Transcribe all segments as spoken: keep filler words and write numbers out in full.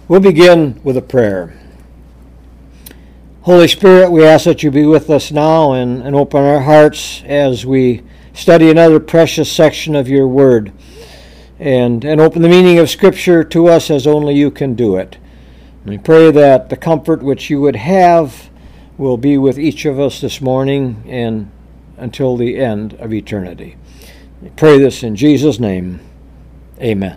We'll begin with a prayer. Holy Spirit, we ask that you be with us now and, and open our hearts as we study another precious section of your word, and, and open the meaning of Scripture to us as only you can do it. And we pray that the comfort which you would have will be with each of us this morning and until the end of eternity. We pray this in Jesus' name. Amen.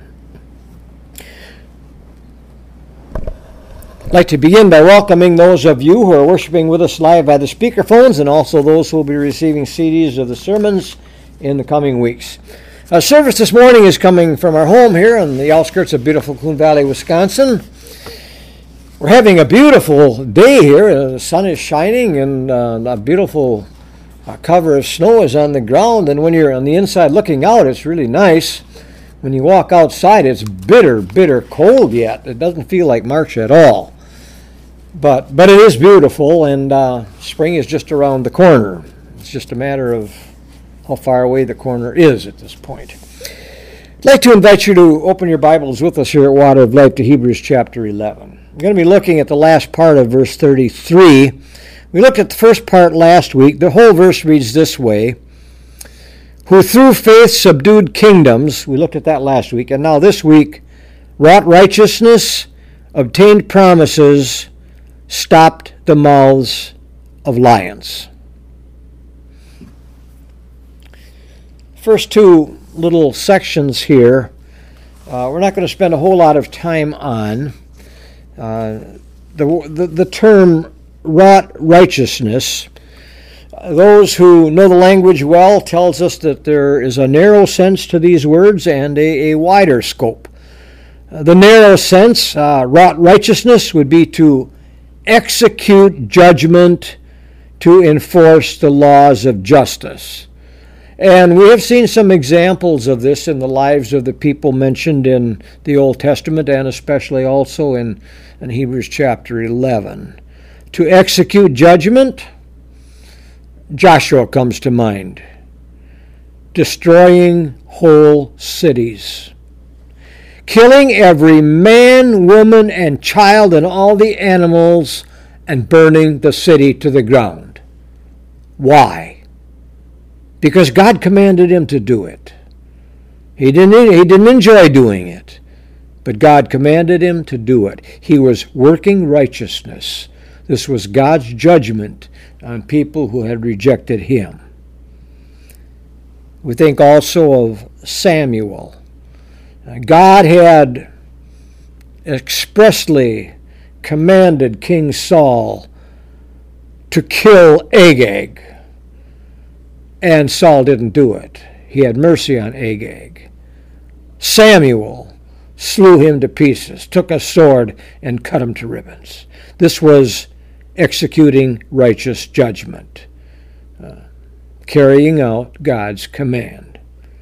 I'd like to begin by welcoming those of you who are worshiping with us live by the speakerphones, and also those who will be receiving C Ds of the sermons in the coming weeks. Our service this morning is coming from our home here on the outskirts of beautiful Coon Valley, Wisconsin. We're having a beautiful day here. Uh, the sun is shining, and uh, a beautiful uh, cover of snow is on the ground. And when you're on the inside looking out, it's really nice. When you walk outside, it's bitter, bitter cold yet. It doesn't feel like March at all. But but it is beautiful, and uh, spring is just around the corner. It's just a matter of how far away the corner is at this point. I'd like to invite you to open your Bibles with us here at Water of Life to Hebrews chapter eleven. We're going to be looking at the last part of verse thirty-three. We looked at the first part last week. The whole verse reads this way: who through faith subdued kingdoms. We looked at that last week. And now this week, wrought righteousness, obtained promises, stopped the mouths of lions. First two little sections here, uh, we're not going to spend a whole lot of time on. Uh, the, the, the term wrought righteousness, those who know the language well tells us that there is a narrow sense to these words and a, a wider scope. Uh, the narrow sense, uh, wrought righteousness, would be to execute judgment, to enforce the laws of justice. And we have seen some examples of this in the lives of the people mentioned in the Old Testament, and especially also in, in Hebrews chapter eleven. To execute judgment, Joshua comes to mind, destroying whole cities, killing every man, woman, and child and all the animals, and burning the city to the ground. Why? Because God commanded him to do it. He didn't, he didn't enjoy doing it, but God commanded him to do it. He was working righteousness. This was God's judgment on people who had rejected him. We think also of Samuel. God had expressly commanded King Saul to kill Agag, and Saul didn't do it. He had mercy on Agag. Samuel slew him to pieces, took a sword and cut him to ribbons. This was executing righteous judgment, uh, carrying out God's command.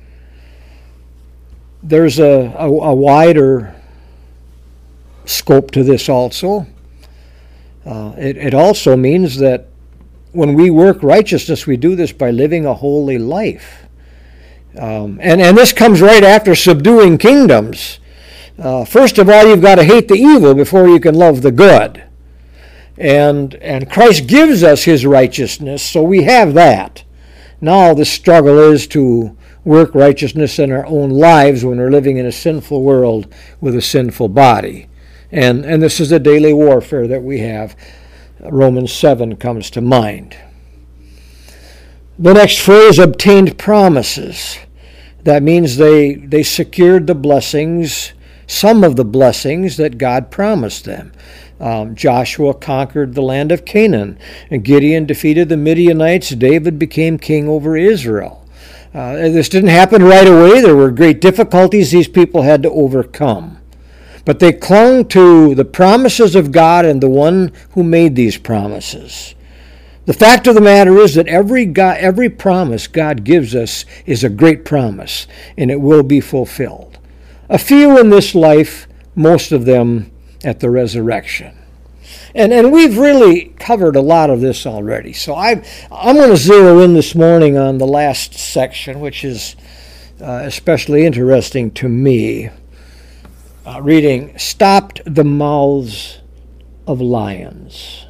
There's a, a, a wider scope to this also. Uh, it, it also means that when we work righteousness, we do this by living a holy life. Um, and, and this comes right after subduing kingdoms. Uh, first of all, you've got to hate the evil before you can love the good. And, and Christ gives us his righteousness, so we have that. Now the struggle is to work righteousness in our own lives when we're living in a sinful world with a sinful body. And, and this is the daily warfare that we have. Romans seven comes to mind. The next phrase, obtained promises. That means they, they secured the blessings, some of the blessings that God promised them. Um, Joshua conquered the land of Canaan, and Gideon defeated the Midianites. David became king over Israel. Uh, this didn't happen right away. There were great difficulties these people had to overcome. But they clung to the promises of God and the one who made these promises. The fact of the matter is that every God, every promise God gives us is a great promise, and it will be fulfilled. A few in this life, most of them at the resurrection. And and we've really covered a lot of this already. So I've, I'm going to zero in this morning on the last section, which is uh, especially interesting to me. uh, reading, stopped the mouths of lions.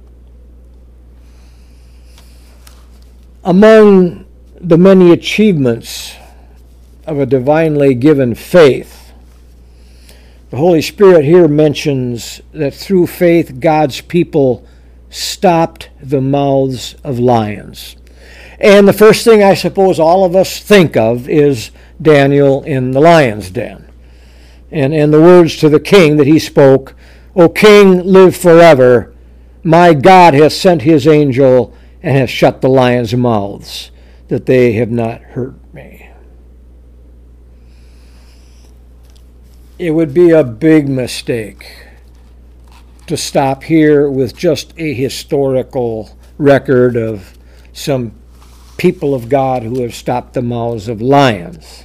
Among the many achievements of a divinely given faith, the Holy Spirit here mentions that through faith God's people stopped the mouths of lions. And the first thing I suppose all of us think of is Daniel in the lion's den. And, and the words to the king that he spoke, "O king, live forever. My God hath sent his angel and hath shut the lions' mouths, that they have not hurt me." It would be a big mistake to stop here with just a historical record of some people of God who have stopped the mouths of lions.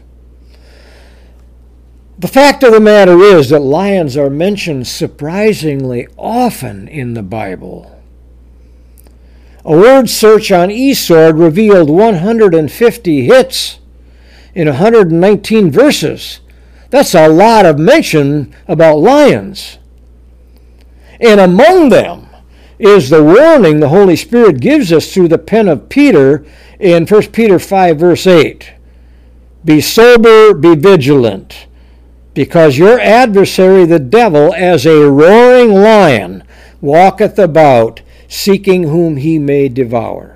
The fact of the matter is that lions are mentioned surprisingly often in the Bible. A word search on eSword revealed one hundred fifty hits in one hundred nineteen verses. That's a lot of mention about lions. And among them is the warning the Holy Spirit gives us through the pen of Peter in First Peter five, verse eight. "Be sober, be vigilant, because your adversary the devil, as a roaring lion, walketh about, seeking whom he may devour."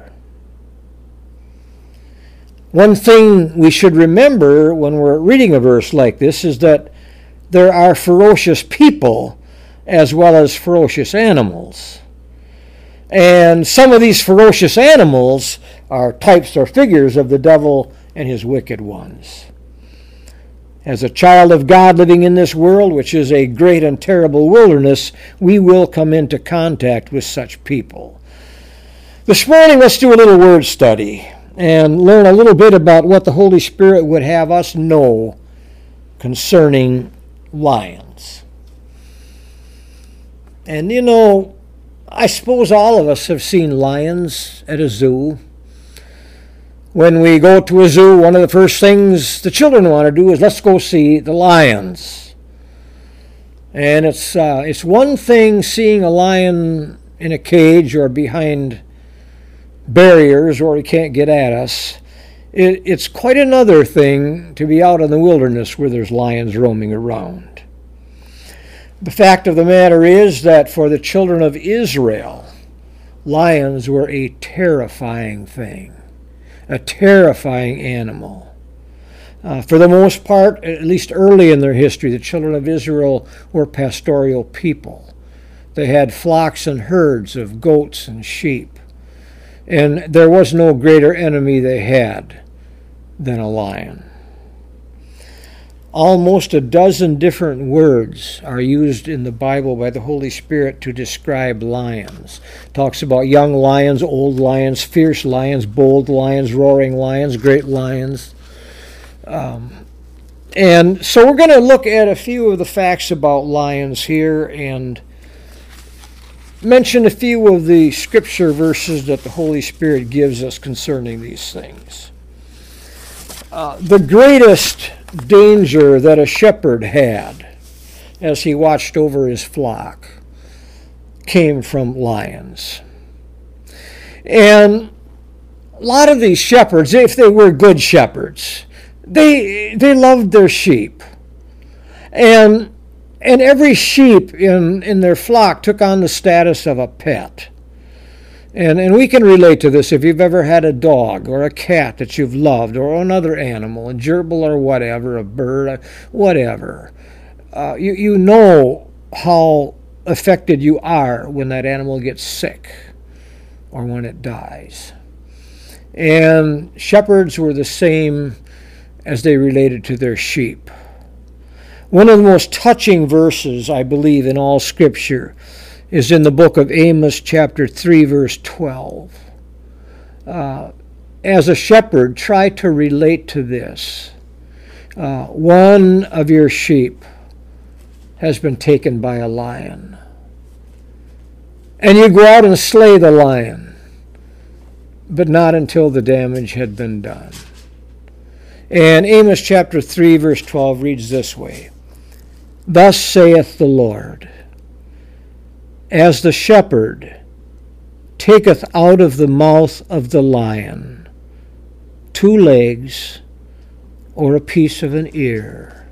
One thing we should remember when we're reading a verse like this is that there are ferocious people as well as ferocious animals. And some of these ferocious animals are types or figures of the devil and his wicked ones. As a child of God living in this world, which is a great and terrible wilderness, we will come into contact with such people. This morning, let's do a little word study and learn a little bit about what the Holy Spirit would have us know concerning lions. And you know, I suppose all of us have seen lions at a zoo. When we go to a zoo, one of the first things the children want to do is let's go see the lions. And it's uh, it's one thing seeing a lion in a cage or behind barriers where he can't get at us. It, it's quite another thing to be out in the wilderness where there's lions roaming around. The fact of the matter is that for the children of Israel, lions were a terrifying thing, a terrifying animal. Uh, for the most part, at least early in their history, the children of Israel were pastoral people. They had flocks and herds of goats and sheep. And there was no greater enemy they had than a lion. Almost a dozen different words are used in the Bible by the Holy Spirit to describe lions. It talks about young lions, old lions, fierce lions, bold lions, roaring lions, great lions. Um, and so we're going to look at a few of the facts about lions here and mention a few of the scripture verses that the Holy Spirit gives us concerning these things. Uh, the greatest danger that a shepherd had as he watched over his flock came from lions. And a lot of these shepherds, if they were good shepherds, they they loved their sheep. And and every sheep in, in their flock took on the status of a pet. And and we can relate to this if you've ever had a dog or a cat that you've loved or another animal, a gerbil or whatever, a bird, whatever. Uh, you, you know how affected you are when that animal gets sick or when it dies. And shepherds were the same as they related to their sheep. One of the most touching verses, I believe, in all Scripture is in the book of Amos, chapter three, verse twelve. Uh, as a shepherd, try to relate to this. Uh, one of your sheep has been taken by a lion. And you go out and slay the lion, but not until the damage had been done. And Amos chapter three, verse twelve reads this way. Thus saith the Lord, as the shepherd taketh out of the mouth of the lion two legs or a piece of an ear,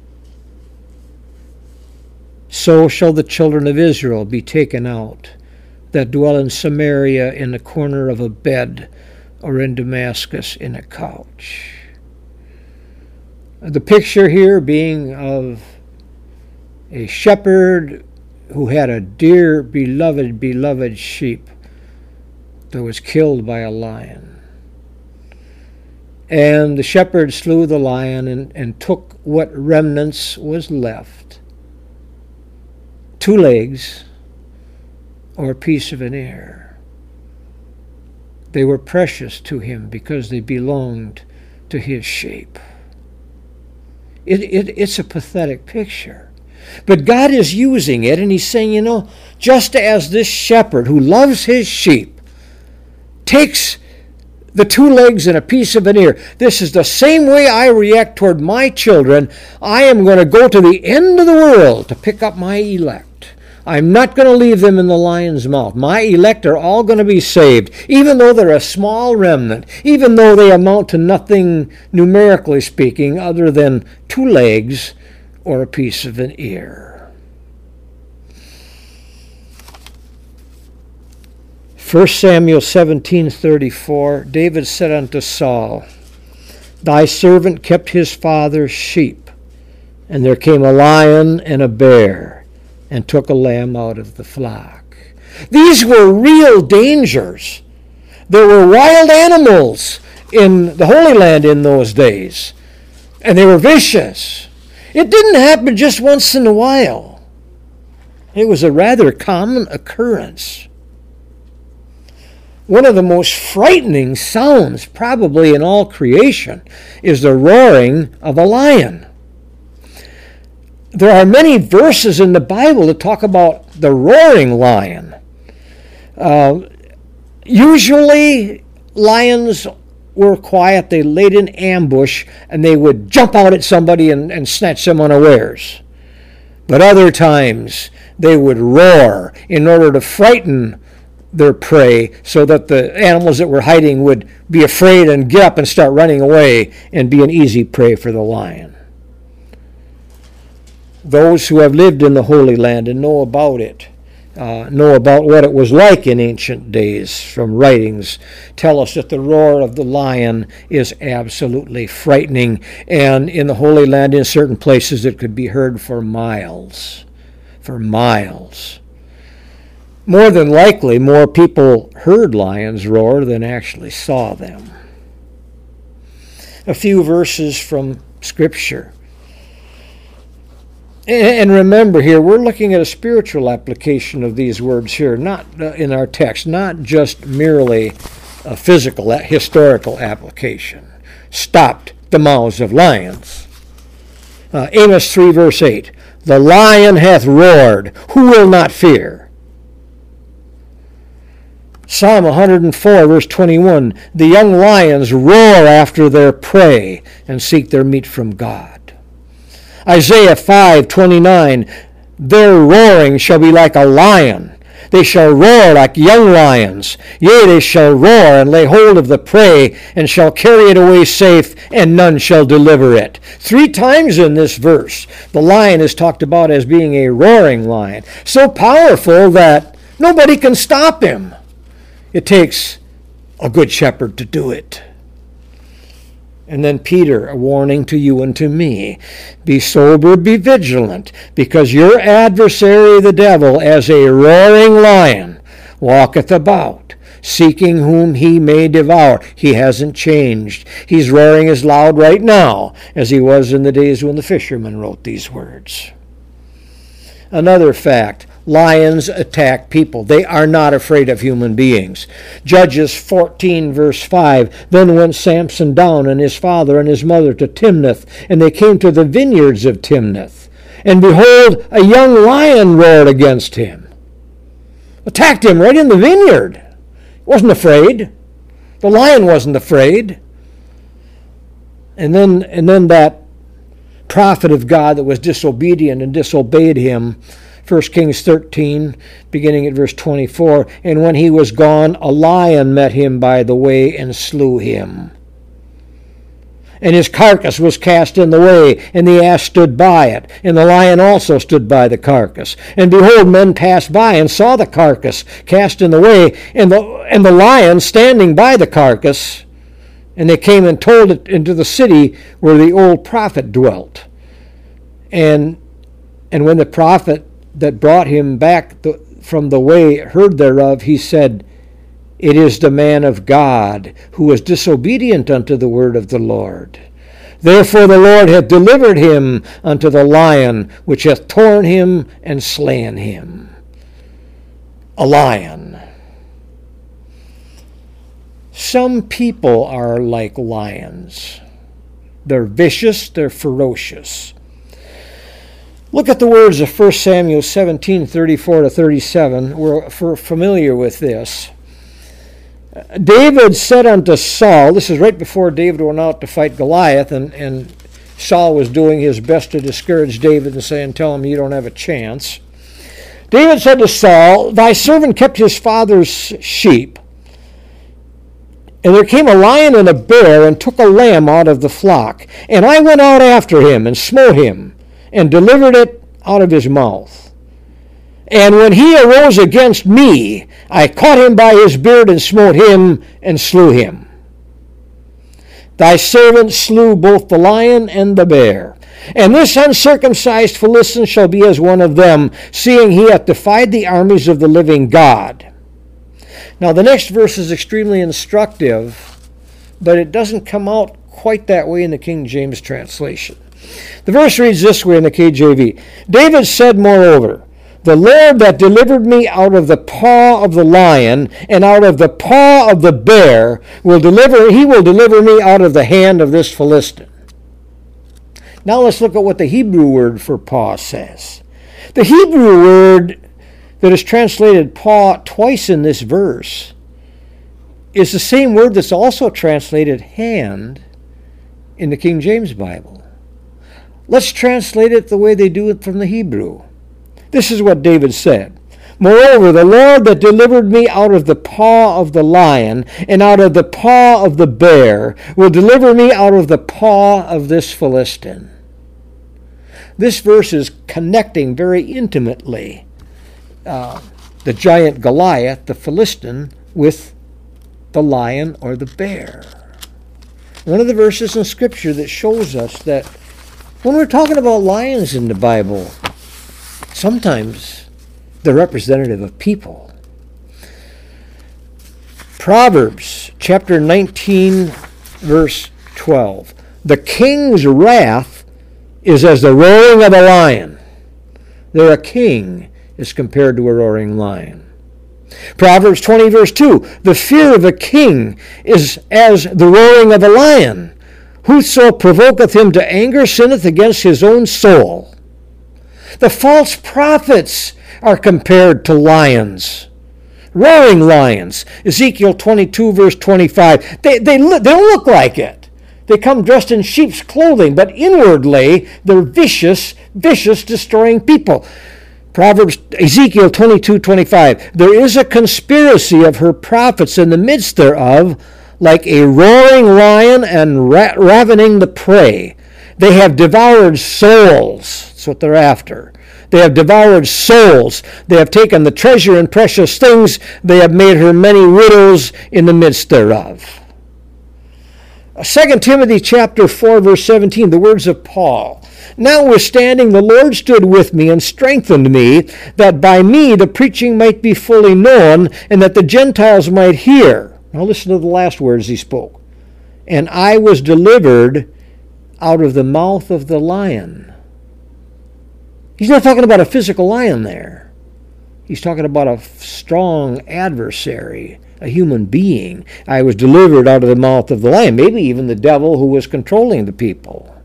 so shall the children of Israel be taken out that dwell in Samaria in the corner of a bed, or in Damascus in a couch. The picture here being of a shepherd who had a dear, beloved, beloved sheep that was killed by a lion. And the shepherd slew the lion and, and took what remnants was left, two legs or a piece of an ear. They were precious to him because they belonged to his sheep. It, it, it's a pathetic picture. But God is using it, and he's saying, you know, just as this shepherd who loves his sheep takes the two legs and a piece of an ear, this is the same way I react toward my children. I am going to go to the end of the world to pick up my elect. I'm not going to leave them in the lion's mouth. My elect are all going to be saved, even though they're a small remnant, even though they amount to nothing numerically speaking other than two legs or a piece of an ear. First Samuel seventeen thirty-four, David said unto Saul, Thy servant kept his father's sheep, and there came a lion and a bear, and took a lamb out of the flock. These were real dangers. There were wild animals in the Holy Land in those days, and they were vicious. It didn't happen just once in a while. It was a rather common occurrence. One of the most frightening sounds probably in all creation is the roaring of a lion. There are many verses in the Bible that talk about the roaring lion. Uh, usually, lions were quiet. They laid in ambush, and they would jump out at somebody and, and snatch them unawares. But other times, they would roar in order to frighten their prey so that the animals that were hiding would be afraid and get up and start running away and be an easy prey for the lion. Those who have lived in the Holy Land and know about it, uh, know about what it was like in ancient days from writings, tell us that the roar of the lion is absolutely frightening. And in the Holy Land, in certain places, it could be heard for miles. For miles. More than likely, more people heard lions roar than actually saw them. A few verses from Scripture. And remember here, we're looking at a spiritual application of these words here, not in our text, not just merely a physical, historical application. Stopped the mouths of lions. Uh, Amos three, verse eight. The lion hath roared, who will not fear? Psalm one hundred four, verse twenty-one. The young lions roar after their prey and seek their meat from God. Isaiah five twenty-nine, their roaring shall be like a lion. They shall roar like young lions. Yea, they shall roar and lay hold of the prey, and shall carry it away safe, and none shall deliver it. Three times in this verse, the lion is talked about as being a roaring lion, so powerful that nobody can stop him. It takes a good shepherd to do it. And then Peter, a warning to you and to me. Be sober, be vigilant, because your adversary the devil, as a roaring lion, walketh about, seeking whom he may devour. He hasn't changed. He's roaring as loud right now as he was in the days when the fishermen wrote these words. Another fact. Lions attack people. They are not afraid of human beings. Judges fourteen, verse five. Then went Samson down and his father and his mother to Timnath, and they came to the vineyards of Timnath. And behold, a young lion roared against him. Attacked him right in the vineyard. Wasn't afraid. The lion wasn't afraid. And then, and then that prophet of God that was disobedient and disobeyed him. First Kings thirteen, beginning at verse twenty-four, and when he was gone, a lion met him by the way and slew him. And his carcass was cast in the way, and the ass stood by it, and the lion also stood by the carcass. And behold, men passed by and saw the carcass cast in the way, and the, and the lion standing by the carcass. And they came and told it into the city where the old prophet dwelt. And, and when the prophet that brought him back the, from the way heard thereof, he said, It is the man of God, who was disobedient unto the word of the Lord. Therefore the Lord hath delivered him unto the lion, which hath torn him and slain him. A lion. Some people are like lions. They're vicious, they're ferocious. Look at the words of First Samuel seventeen, thirty-four to thirty-seven. We're familiar with this. David said unto Saul, this is right before David went out to fight Goliath, and, and Saul was doing his best to discourage David and say, and tell him you don't have a chance. David said to Saul, Thy servant kept his father's sheep, and there came a lion and a bear, and took a lamb out of the flock. And I went out after him, and smote him, and delivered it out of his mouth. And when he arose against me, I caught him by his beard, and smote him, and slew him. Thy servant slew both the lion and the bear. And this uncircumcised Philistine shall be as one of them, seeing he hath defied the armies of the living God. Now the next verse is extremely instructive, but it doesn't come out quite that way in the King James translation. The verse reads this way in the K J V. David said, moreover, The Lord that delivered me out of the paw of the lion and out of the paw of the bear will deliver, he will deliver me out of the hand of this Philistine. Now let's look at what the Hebrew word for paw says. The Hebrew word that is translated paw twice in this verse is the same word that's also translated hand in the King James Bible. Let's translate it the way they do it from the Hebrew. This is what David said. Moreover, the Lord that delivered me out of the paw of the lion and out of the paw of the bear will deliver me out of the paw of this Philistine. This verse is connecting very intimately uh, the giant Goliath, the Philistine, with the lion or the bear. One of the verses in Scripture that shows us that when we're talking about lions in the Bible, sometimes they're representative of people. Proverbs chapter nineteen, verse twelve. The king's wrath is as the roaring of a lion. There a king is compared to a roaring lion. Proverbs twenty, verse two. The fear of a king is as the roaring of a lion. Whoso provoketh him to anger sinneth against his own soul. The false prophets are compared to lions, roaring lions. Ezekiel twenty-two, verse twenty-five. They, they, they don't look like it. They come dressed in sheep's clothing, but inwardly they're vicious, vicious, destroying people. Proverbs, Ezekiel twenty-two, twenty-five. There is a conspiracy of her prophets in the midst thereof, like a roaring lion and ra- ravening the prey. They have devoured souls. That's what they're after. They have devoured souls. They have taken the treasure and precious things. They have made her many widows in the midst thereof. Second Timothy chapter four, verse seventeen, the words of Paul. Notwithstanding, the Lord stood with me and strengthened me, that by me the preaching might be fully known, and that the Gentiles might hear. Now listen to the last words he spoke. And I was delivered out of the mouth of the lion. He's not talking about a physical lion there. He's talking about a strong adversary, a human being. I was delivered out of the mouth of the lion, maybe even the devil who was controlling the people.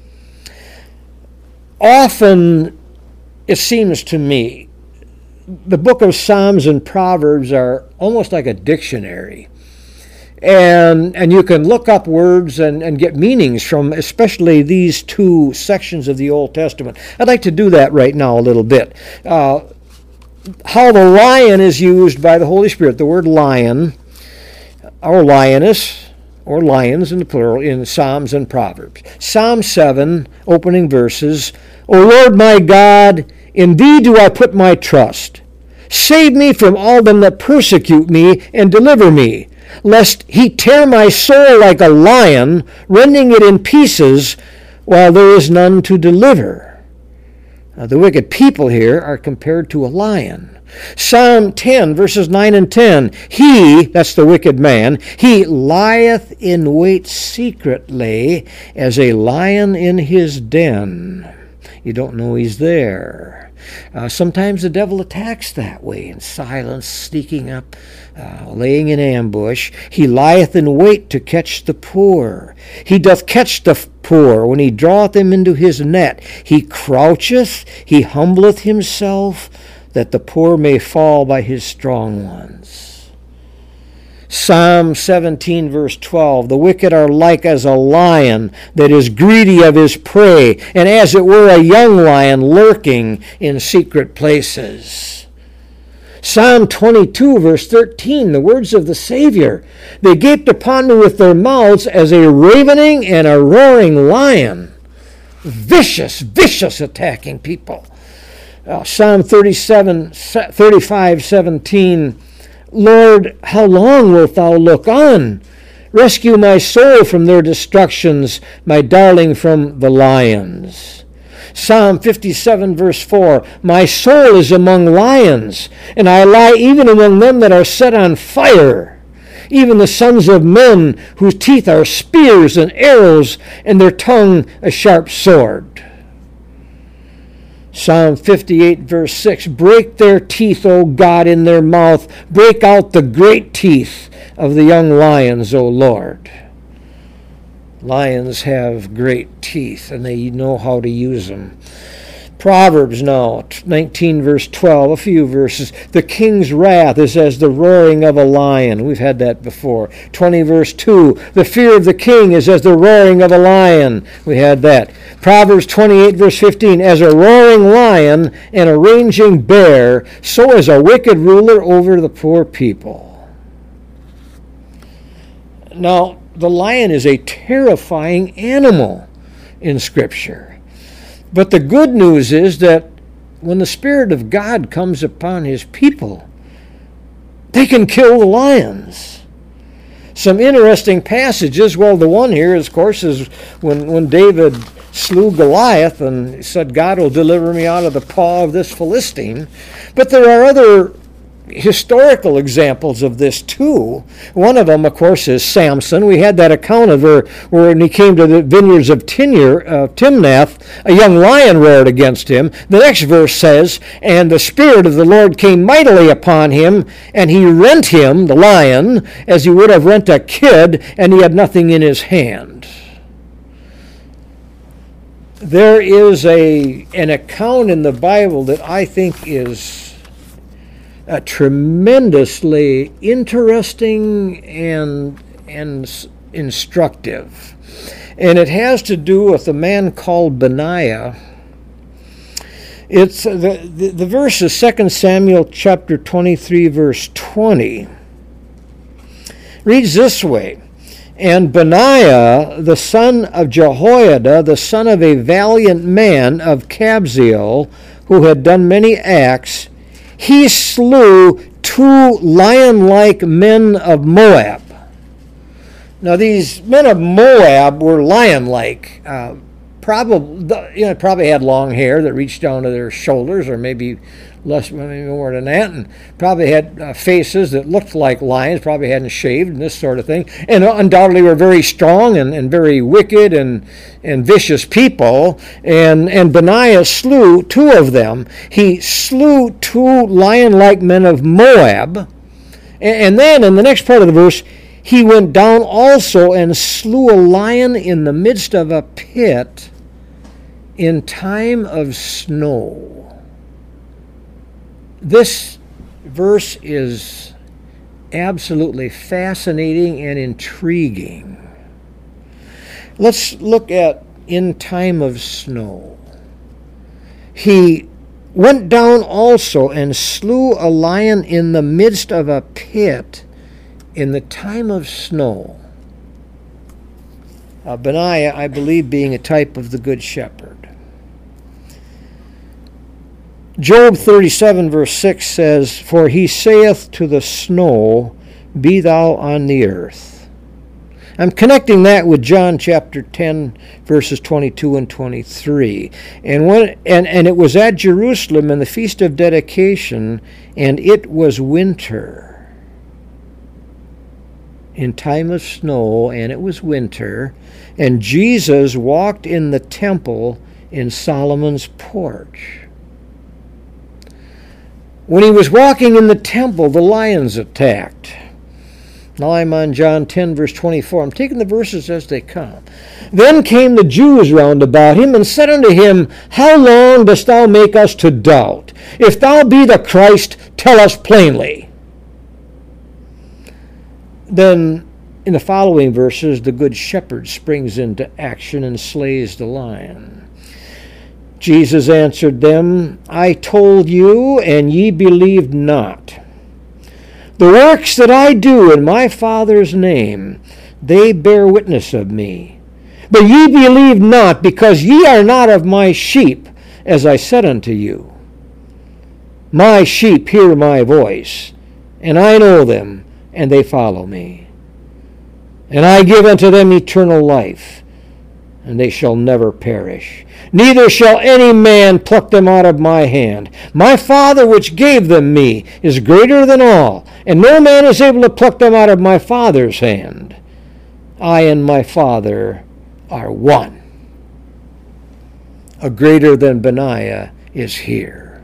Often, it seems to me, the book of Psalms and Proverbs are almost like a dictionary. And and you can look up words and, and get meanings from especially these two sections of the Old Testament. I'd like to do that right now a little bit. Uh, how the lion is used by the Holy Spirit, the word lion, or lioness, or lions in the plural, in Psalms and Proverbs. Psalm seven, opening verses, O Lord my God, in thee do I put my trust. Save me from all them that persecute me, and deliver me, lest he tear my soul like a lion, rending it in pieces, while there is none to deliver. Now, the wicked people here are compared to a lion. Psalm ten, verses nine and ten, he, that's the wicked man, he lieth in wait secretly as a lion in his den. You don't know he's there. Uh, sometimes the devil attacks that way, in silence, sneaking up, uh, laying in ambush. He lieth in wait to catch the poor. He doth catch the poor when he draweth them into his net. He croucheth, he humbleth himself, that the poor may fall by his strong ones. Psalm seventeen, verse twelve, the wicked are like as a lion that is greedy of his prey, and as it were a young lion lurking in secret places. Psalm twenty-two, verse thirteen, the words of the Savior, they gaped upon me with their mouths as a ravening and a roaring lion. Vicious, vicious attacking people. Uh, Psalm thirty-seven, thirty-five, seventeen, Lord, how long wilt thou look on? Rescue my soul from their destructions, my darling from the lions. Psalm fifty-seven, verse four, my soul is among lions, and I lie even among them that are set on fire, even the sons of men whose teeth are spears and arrows, and their tongue a sharp sword. Psalm fifty-eight, verse six, break their teeth, O God, in their mouth. Break out the great teeth of the young lions, O Lord. Lions have great teeth, and they know how to use them. Proverbs now, nineteen, verse twelve, a few verses. The king's wrath is as the roaring of a lion. We've had that before. twenty, verse two, the fear of the king is as the roaring of a lion. We had that. Proverbs twenty-eight, verse fifteen, as a roaring lion and a raging bear, so is a wicked ruler over the poor people. Now, the lion is a terrifying animal in Scripture. But the good news is that when the Spirit of God comes upon His people, they can kill the lions. Some interesting passages. Well, the one here, of course, is when, when David slew Goliath and said, God will deliver me out of the paw of this Philistine. But there are other historical examples of this too. One of them, of course, is Samson. We had that account of where, where when he came to the vineyards of Tinir, uh, Timnath, a young lion roared against him. The next verse says, and the Spirit of the Lord came mightily upon him, and he rent him, the lion, as he would have rent a kid, and he had nothing in his hand. There is a an account in the Bible that I think is Uh, tremendously interesting and and instructive. And it has to do with a man called Benaiah. It's uh, the, the, the verse is Second Samuel chapter twenty-three, verse twenty. Reads this way, and Benaiah, the son of Jehoiada, the son of a valiant man of Kabzeel, who had done many acts, he slew two lion-like men of Moab. Now, these men of Moab were lion-like. Uh, probably, you know, probably had long hair that reached down to their shoulders, or maybe less, maybe more than that, and probably had uh, faces that looked like lions. Probably hadn't shaved and this sort of thing, and undoubtedly were very strong and, and very wicked and and vicious people. And and Benaiah slew two of them. He slew two lion-like men of Moab, and, and then in the next part of the verse, he went down also and slew a lion in the midst of a pit in time of snow. This verse is absolutely fascinating and intriguing. Let's look at in time of snow. He went down also and slew a lion in the midst of a pit in the time of snow. Uh, Benaiah, I believe, being a type of the Good Shepherd. Job thirty-seven verse six says, "For he saith to the snow, Be thou on the earth." I'm connecting that with John chapter ten verses twenty-two and twenty-three. And when and, and it was at Jerusalem in the Feast of Dedication, and it was winter. In time of snow, and it was winter, and Jesus walked in the temple in Solomon's porch. When he was walking in the temple, the lions attacked. Now I'm on John ten, verse twenty-four. I'm taking the verses as they come. "Then came the Jews round about him, and said unto him, How long dost thou make us to doubt? If thou be the Christ, tell us plainly." Then, in the following verses, the Good Shepherd springs into action and slays the lion. Jesus answered them, "I told you, and ye believed not. The works that I do in my Father's name, they bear witness of me. But ye believe not, because ye are not of my sheep, as I said unto you. My sheep hear my voice, and I know them, and they follow me. And I give unto them eternal life, and they shall never perish. Neither shall any man pluck them out of my hand. My Father which gave them me is greater than all, and no man is able to pluck them out of my Father's hand. I and my Father are one." A greater than Benaiah is here.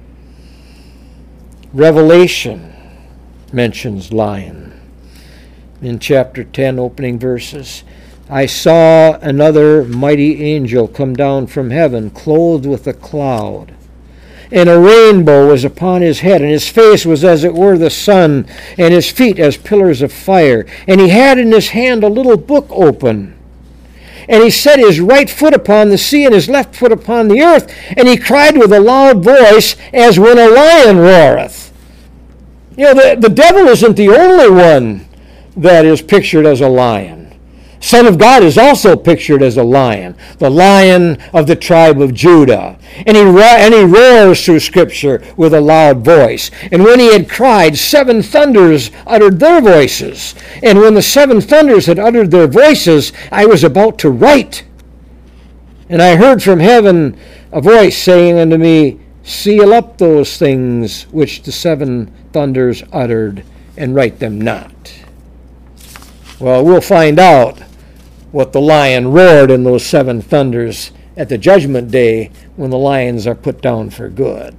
Revelation mentions lion. In chapter ten, opening verses, "I saw another mighty angel come down from heaven, clothed with a cloud. And a rainbow was upon his head, and his face was as it were the sun, and his feet as pillars of fire. And he had in his hand a little book open. And he set his right foot upon the sea, and his left foot upon the earth. And he cried with a loud voice, as when a lion roareth." You know, the, the devil isn't the only one that is pictured as a lion. Son of God is also pictured as a lion, the Lion of the tribe of Judah. And he, and he roars through Scripture with a loud voice. And when he had cried, seven thunders uttered their voices. And when the seven thunders had uttered their voices, I was about to write. And I heard from heaven a voice saying unto me, Seal up those things which the seven thunders uttered, and write them not. Well, we'll find out what the lion roared in those seven thunders at the judgment day when the lions are put down for good.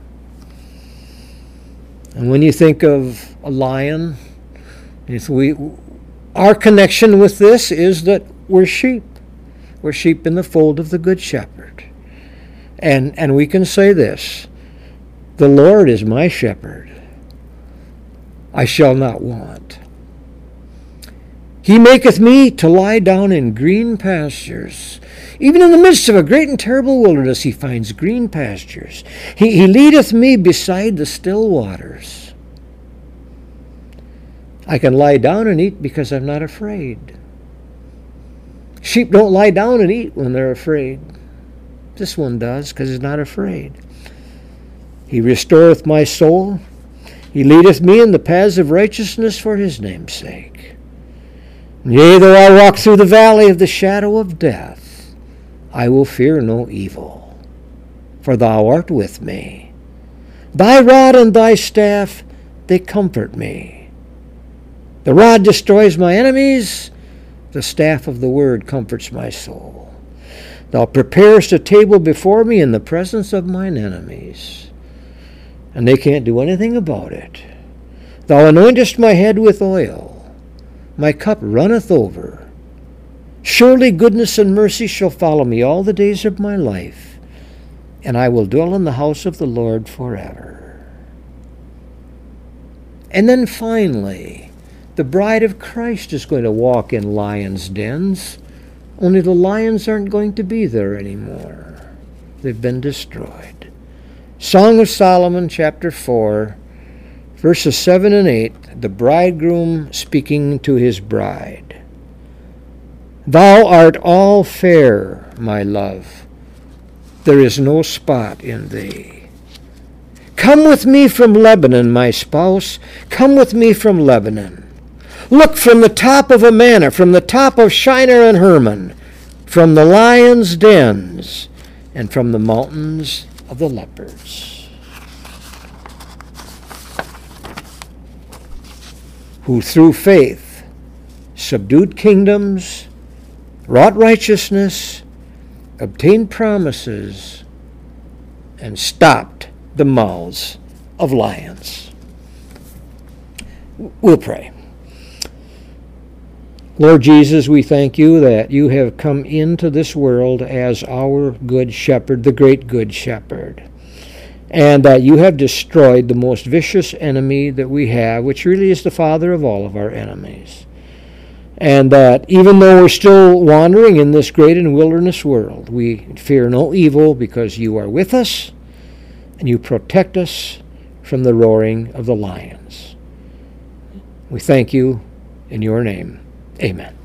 And when you think of a lion, if we, our connection with this is that we're sheep. We're sheep in the fold of the Good Shepherd. And, and we can say this, the Lord is my shepherd. I shall not want. He maketh me to lie down in green pastures. Even in the midst of a great and terrible wilderness, he finds green pastures. He, he leadeth me beside the still waters. I can lie down and eat because I'm not afraid. Sheep don't lie down and eat when they're afraid. This one does, because he's not afraid. He restoreth my soul. He leadeth me in the paths of righteousness for his name's sake. Yea, though I walk through the valley of the shadow of death, I will fear no evil, for thou art with me. Thy rod and thy staff, they comfort me. The rod destroys my enemies, the staff of the word comforts my soul. Thou preparest a table before me in the presence of mine enemies, and they can't do anything about it. Thou anointest my head with oil. My cup runneth over. Surely goodness and mercy shall follow me all the days of my life, and I will dwell in the house of the Lord forever. And then finally, the bride of Christ is going to walk in lions' dens, only the lions aren't going to be there anymore. They've been destroyed. Song of Solomon, chapter four, verses seven and eight, the bridegroom speaking to his bride. Thou art all fair, my love. There is no spot in thee. Come with me from Lebanon, my spouse. Come with me from Lebanon. Look from the top of Amana, from the top of Shinar and Hermon, from the lions' dens, and from the mountains of the leopards. Who through faith subdued kingdoms, wrought righteousness, obtained promises, and stopped the mouths of lions. We'll pray. Lord Jesus, we thank you that you have come into this world as our good shepherd, the great good shepherd, and that you have destroyed the most vicious enemy that we have, which really is the father of all of our enemies. And that even though we're still wandering in this great and wilderness world, we fear no evil because you are with us and you protect us from the roaring of the lions. We thank you in your name. Amen.